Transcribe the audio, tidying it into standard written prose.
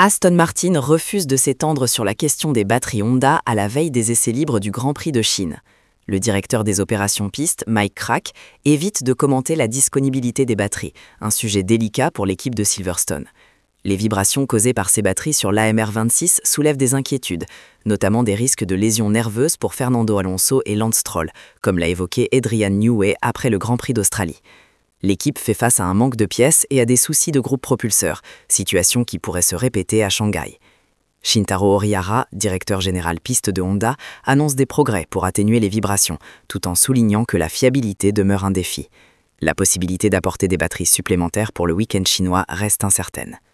Aston Martin refuse de s'étendre sur la question des batteries Honda à la veille des essais libres du Grand Prix de Chine. Le directeur des opérations piste, Mike Krack, évite de commenter la disponibilité des batteries, un sujet délicat pour l'équipe de Silverstone. Les vibrations causées par ces batteries sur l'AMR26 soulèvent des inquiétudes, notamment des risques de lésions nerveuses pour Fernando Alonso et Lance Stroll, comme l'a évoqué Adrian Newey après le Grand Prix d'Australie. L'équipe fait face à un manque de pièces et à des soucis de groupe propulseur, situation qui pourrait se répéter à Shanghai. Shintaro Horihara, directeur général piste de Honda, annonce des progrès pour atténuer les vibrations, tout en soulignant que la fiabilité demeure un défi. La possibilité d'apporter des batteries supplémentaires pour le week-end chinois reste incertaine.